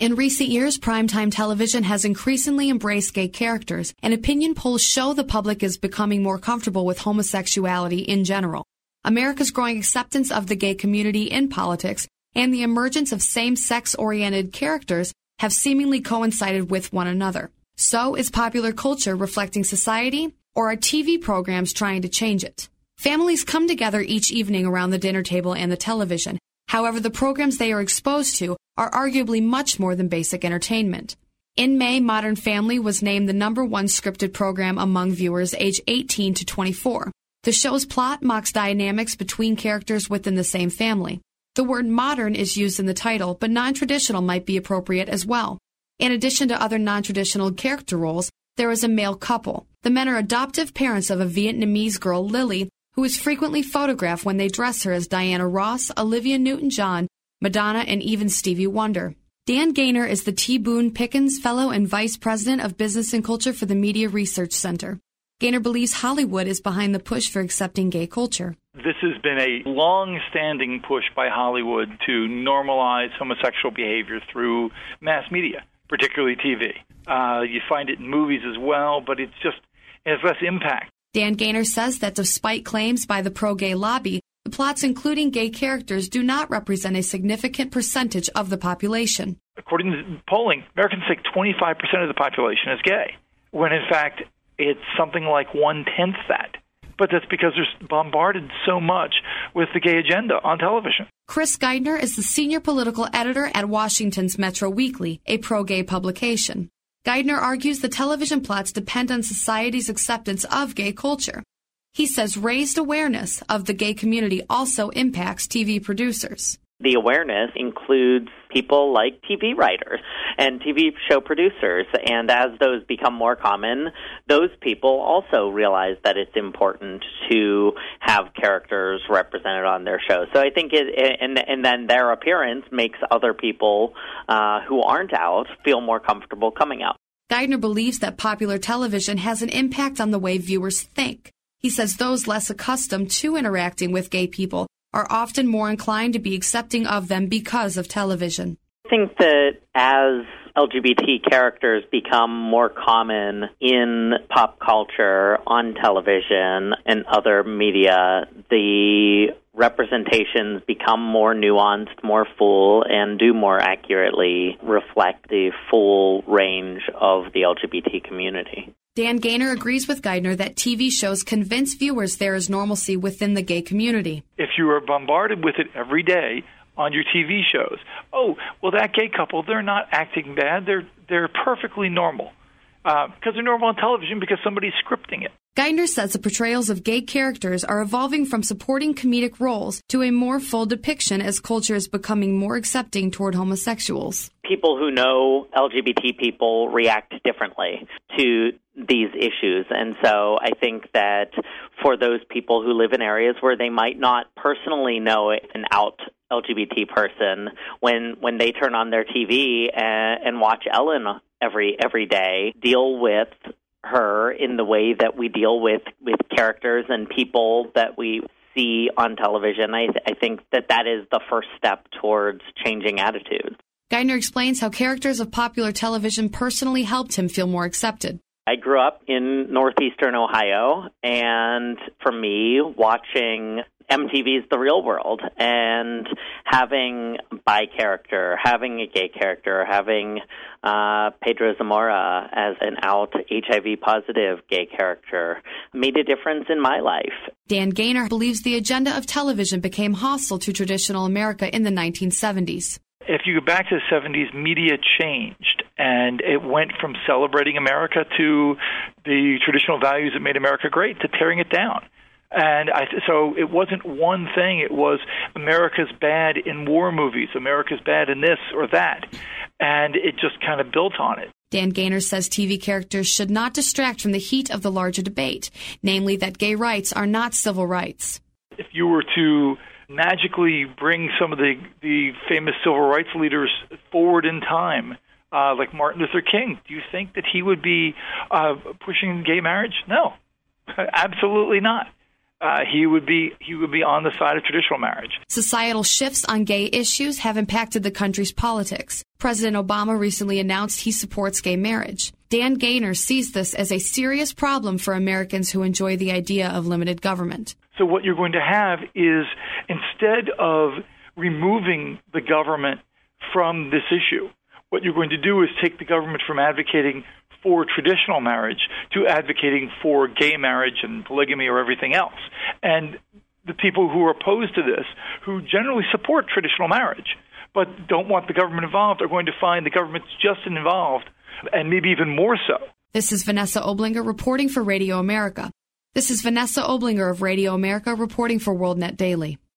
In recent years, primetime television has increasingly embraced gay characters, and opinion polls show the public is becoming more comfortable with homosexuality in general. America's growing acceptance of the gay community in politics and the emergence of same-sex-oriented characters have seemingly coincided with one another. So, is popular culture reflecting society, or are TV programs trying to change it? Families come together each evening around the dinner table and the television. However, the programs they are exposed to are arguably much more than basic entertainment. In May, Modern Family was named the #1 scripted program among viewers aged 18 to 24. The show's plot mocks dynamics between characters within the same family. The word modern is used in the title, but non-traditional might be appropriate as well. In addition to other non-traditional character roles, there is a male couple. The men are adoptive parents of a Vietnamese girl, Lily, who is frequently photographed when they dress her as Diana Ross, Olivia Newton-John, Madonna, and even Stevie Wonder. Dan Gaynor is the T. Boone Pickens Fellow and Vice President of Business and Culture for the Media Research Center. Gaynor believes Hollywood is behind the push for accepting gay culture. This has been a long-standing push by Hollywood to normalize homosexual behavior through mass media, particularly TV. You find it in movies as well, but it has less impact. Dan Gaynor says that despite claims by the pro-gay lobby, the plots including gay characters do not represent a significant percentage of the population. According to polling, Americans think 25% of the population is gay, when in fact it's something like 1/10 that. But that's because they're bombarded so much with the gay agenda on television. Chris Geidner is the senior political editor at Washington's Metro Weekly, a pro-gay publication. Geidner argues the television plots depend on society's acceptance of gay culture. He says raised awareness of the gay community also impacts TV producers. The awareness includes people like TV writers and TV show producers, and as those become more common, those people also realize that it's important to have characters represented on their show. So I think and then their appearance makes other people who aren't out feel more comfortable coming out. Geidner believes that popular television has an impact on the way viewers think. He says those less accustomed to interacting with gay people are often more inclined to be accepting of them because of television. I think that as LGBT characters become more common in pop culture, on television, and other media, the representations become more nuanced, more full, and do more accurately reflect the full range of the LGBT community. Dan Gaynor agrees with Geidner that TV shows convince viewers there is normalcy within the gay community. If you are bombarded with it every day on your TV shows, oh, well, that gay couple, they're not acting bad. They're perfectly normal. Because they're normal on television because somebody's scripting it. Geidner says the portrayals of gay characters are evolving from supporting comedic roles to a more full depiction as culture is becoming more accepting toward homosexuals. People who know LGBT people react differently to these issues. And so I think that for those people who live in areas where they might not personally know an out LGBT person, when they turn on their TV and watch Ellen every day, deal with her in the way that we deal with characters and people that we see on television, I think that is the first step towards changing attitudes. Geidner explains how characters of popular television personally helped him feel more accepted. I grew up in northeastern Ohio, and for me, watching MTV's The Real World and having a bi character, having a gay character, having Pedro Zamora as an out HIV-positive gay character made a difference in my life. Dan Gaynor believes the agenda of television became hostile to traditional America in the 1970s. If you go back to the 70s, media changed, and it went from celebrating America to the traditional values that made America great to tearing it down. And so it wasn't one thing. It was America's bad in war movies, America's bad in this or that. And it just kind of built on it. Dan Gaynor says TV characters should not distract from the heat of the larger debate, namely that gay rights are not civil rights. If you were to magically bring some of the famous civil rights leaders forward in time, like Martin Luther King, do you think that he would be pushing gay marriage? No, absolutely not. he would be on the side of traditional marriage. Societal shifts on gay issues have impacted the country's politics. President Obama recently announced he supports gay marriage. Dan Gaynor sees this as a serious problem for Americans who enjoy the idea of limited government. So what you're going to have is, instead of removing the government from this issue, what you're going to do is take the government from advocating for traditional marriage to advocating for gay marriage and polygamy or everything else. And the people who are opposed to this, who generally support traditional marriage but don't want the government involved, are going to find the government's just as involved, and maybe even more so. This is Vanessa Oblinger reporting for Radio America. This is Vanessa Oblinger of Radio America reporting for WorldNet Daily.